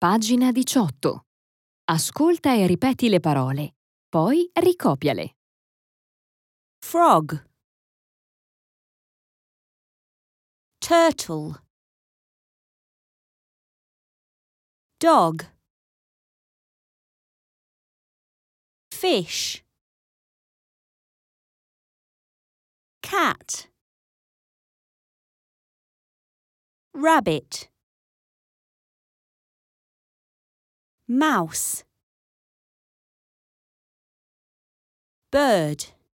Pagina 18. Ascolta e ripeti le parole, poi ricopiale. Frog, turtle, dog, fish, cat, rabbit, mouse, bird.